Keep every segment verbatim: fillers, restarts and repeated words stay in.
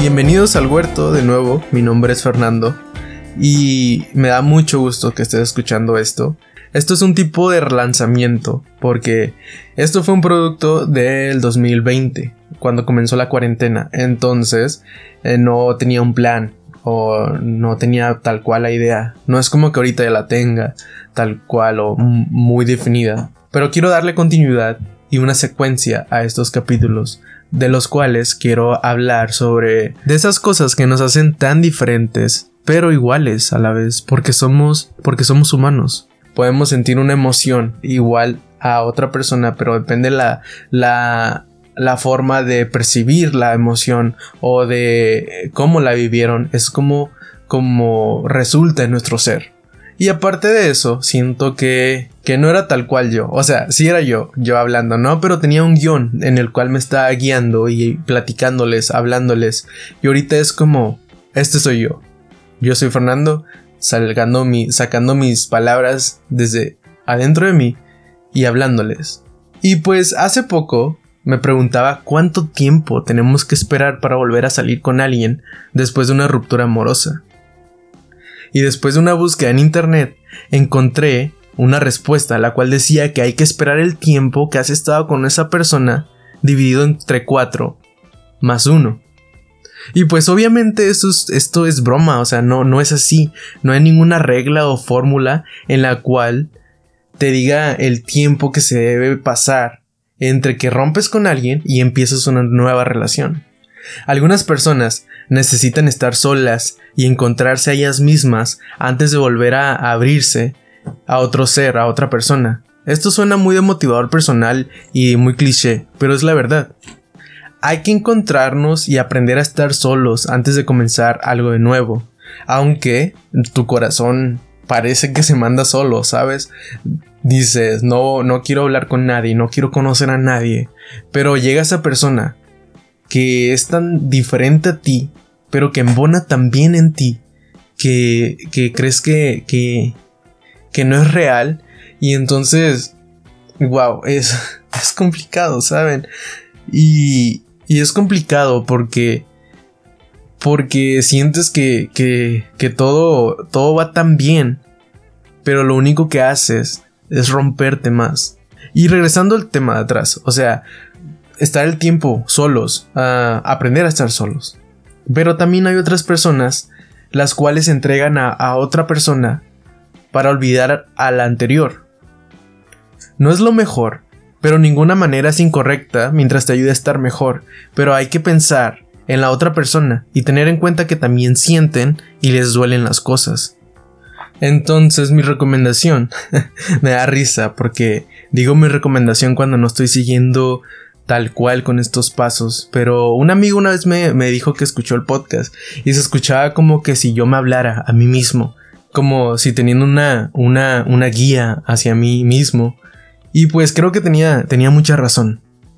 Bienvenidos al huerto de nuevo, mi nombre es Fernando y me da mucho gusto que estés escuchando esto. Esto es un tipo de relanzamiento porque esto fue un producto del dos mil veinte, cuando comenzó la cuarentena, entonces eh, no tenía un plan o no tenía tal cual la idea. No es como que ahorita ya la tenga tal cual o m- muy definida, pero quiero darle continuidad y una secuencia a estos capítulos, de los cuales quiero hablar sobre de esas cosas que nos hacen tan diferentes pero iguales a la vez, porque somos porque somos humanos. Podemos sentir una emoción igual a otra persona, pero depende la la la forma de percibir la emoción o de cómo la vivieron, es como como resulta en nuestro ser. Y aparte de eso, siento que, que no era tal cual yo. O sea, sí era yo, yo hablando, ¿no? Pero tenía un guión en el cual me estaba guiando y platicándoles, hablándoles. Y ahorita es como, este soy yo. Yo soy Fernando, sacando, mi, sacando mis palabras desde adentro de mí y hablándoles. Y pues hace poco me preguntaba cuánto tiempo tenemos que esperar para volver a salir con alguien después de una ruptura amorosa. Y después de una búsqueda en internet, encontré una respuesta, la cual decía que hay que esperar el tiempo que has estado con esa persona dividido entre cuatro más uno. Y pues obviamente esto es, esto es broma, o sea, no, no es así. No hay ninguna regla o fórmula en la cual te diga el tiempo que se debe pasar entre que rompes con alguien y empiezas una nueva relación. Algunas personas necesitan estar solas y encontrarse a ellas mismas antes de volver a abrirse a otro ser, a otra persona. Esto suena muy de motivador personal y muy cliché, pero es la verdad. Hay que encontrarnos y aprender a estar solos antes de comenzar algo de nuevo, aunque tu corazón parece que se manda solo, ¿sabes? Dices, no, no quiero hablar con nadie, no quiero conocer a nadie, pero llega esa persona que es tan diferente a ti, pero que embona tan bien en ti, que, que crees que, que, que no es real, y entonces, wow, es, es complicado, ¿saben? Y, y es complicado porque, porque sientes que, que, que todo, todo va tan bien, pero lo único que haces es romperte más. Y regresando al tema de atrás, o sea, estar el tiempo solos, uh, aprender a estar solos. Pero también hay otras personas las cuales se entregan a, a otra persona para olvidar a la anterior. No es lo mejor, pero ninguna manera es incorrecta mientras te ayude a estar mejor. Pero hay que pensar en la otra persona y tener en cuenta que también sienten y les duelen las cosas. Entonces mi recomendación me da risa porque digo mi recomendación cuando no estoy siguiendo tal cual con estos pasos, pero un amigo una vez me, me dijo que escuchó el podcast y se escuchaba como que si yo me hablara a mí mismo, como si teniendo una, una, una guía hacia mí mismo, y pues creo que tenía, tenía mucha razón.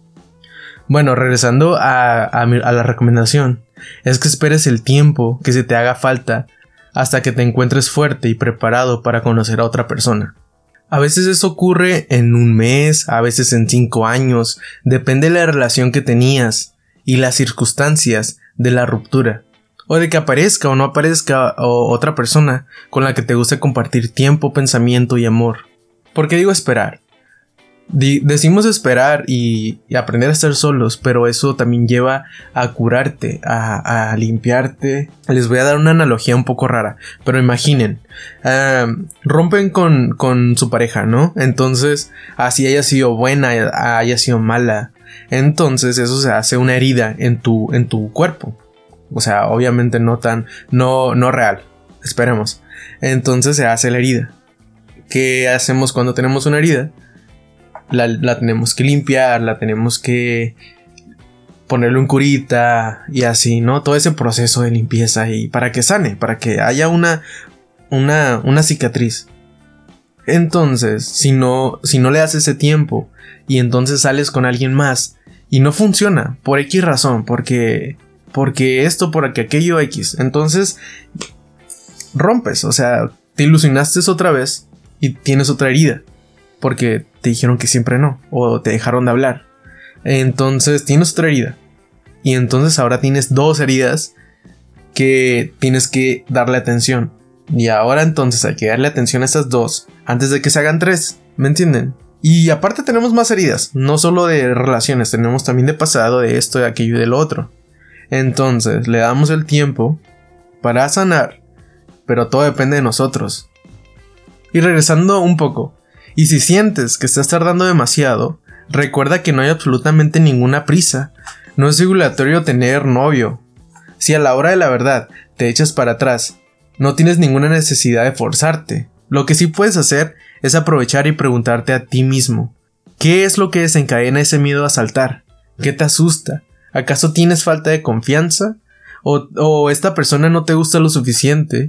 Bueno, regresando a, a, mi, a la recomendación, es que esperes el tiempo que se te haga falta hasta que te encuentres fuerte y preparado para conocer a otra persona. A veces eso ocurre en un mes, a veces en cinco años, depende de la relación que tenías y las circunstancias de la ruptura, o de que aparezca o no aparezca o otra persona con la que te guste compartir tiempo, pensamiento y amor. ¿Por qué digo esperar? Di- decimos esperar y, y aprender a estar solos, pero eso también lleva a curarte, a, a limpiarte. Les voy a dar una analogía un poco rara, pero imaginen, uh, rompen con, con su pareja, ¿no? Entonces, así haya sido buena, haya sido mala, entonces eso se hace una herida en tu, en tu cuerpo. O sea, obviamente no tan, no, no real, esperemos. Entonces se hace la herida. ¿Qué hacemos cuando tenemos una herida? La, la tenemos que limpiar, la tenemos que ponerle un curita y así, ¿no? Todo ese proceso de limpieza y para que sane, para que haya una, una, una cicatriz. Entonces, si no, si no le das ese tiempo y entonces sales con alguien más y no funciona por X razón, porque, porque esto, porque aquello X, entonces rompes, o sea, te ilusionaste otra vez y tienes otra herida. Porque te dijeron que siempre no, o te dejaron de hablar. Entonces tienes otra herida. Y entonces ahora tienes dos heridas que tienes que darle atención. Y ahora entonces hay que darle atención a esas dos antes de que se hagan tres, ¿me entienden? Y aparte tenemos más heridas, no solo de relaciones, tenemos también de pasado, de esto, de aquello y de lo otro. Entonces le damos el tiempo para sanar, pero todo depende de nosotros. Y regresando un poco, y si sientes que estás tardando demasiado, recuerda que no hay absolutamente ninguna prisa. No es obligatorio tener novio. Si a la hora de la verdad te echas para atrás, no tienes ninguna necesidad de forzarte. Lo que sí puedes hacer es aprovechar y preguntarte a ti mismo: ¿qué es lo que desencadena ese miedo a saltar? ¿Qué te asusta? ¿Acaso tienes falta de confianza? ¿O, o esta persona no te gusta lo suficiente?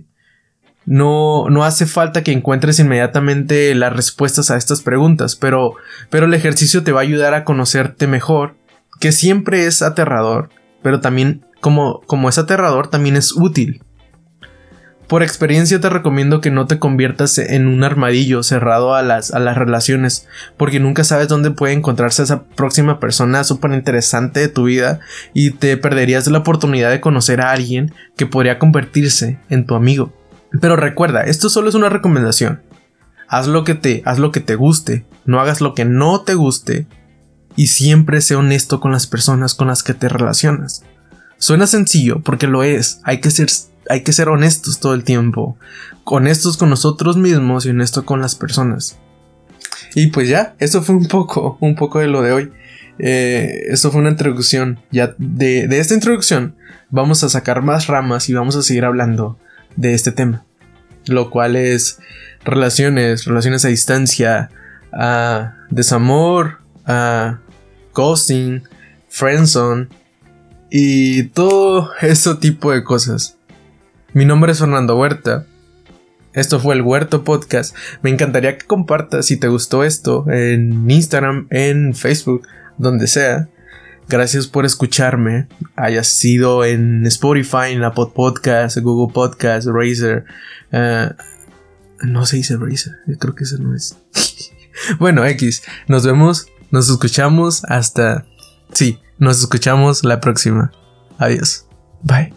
No, no hace falta que encuentres inmediatamente las respuestas a estas preguntas, pero, pero el ejercicio te va a ayudar a conocerte mejor, que siempre es aterrador, pero también como, como es aterrador, también es útil. Por experiencia te recomiendo que no te conviertas en un armadillo cerrado a las, a las relaciones, porque nunca sabes dónde puede encontrarse esa próxima persona súper interesante de tu vida y te perderías la oportunidad de conocer a alguien que podría convertirse en tu amigo. Pero recuerda, esto solo es una recomendación. Haz lo que te, haz lo que te guste, no hagas lo que no te guste y siempre sé honesto con las personas con las que te relacionas. Suena sencillo porque lo es, hay que ser, hay que ser honestos todo el tiempo, honestos con nosotros mismos y honestos con las personas. Y pues ya, eso fue un poco, un poco de lo de hoy. Eh, esto fue una introducción. Ya de, de esta introducción vamos a sacar más ramas y vamos a seguir hablando de este tema, lo cual es relaciones, relaciones a distancia, a desamor, a ghosting, friendzone y todo ese tipo de cosas. Mi nombre es Fernando Huerta. Esto fue el Huerto Podcast. Me encantaría que compartas si te gustó esto en Instagram, en Facebook, donde sea. Gracias por escucharme, haya sido en Spotify, en Apple Podcast, Google Podcast, Razer. Uh, no se dice Razer, creo que eso no es. Bueno, X, nos vemos, nos escuchamos hasta... Sí, nos escuchamos la próxima. Adiós. Bye.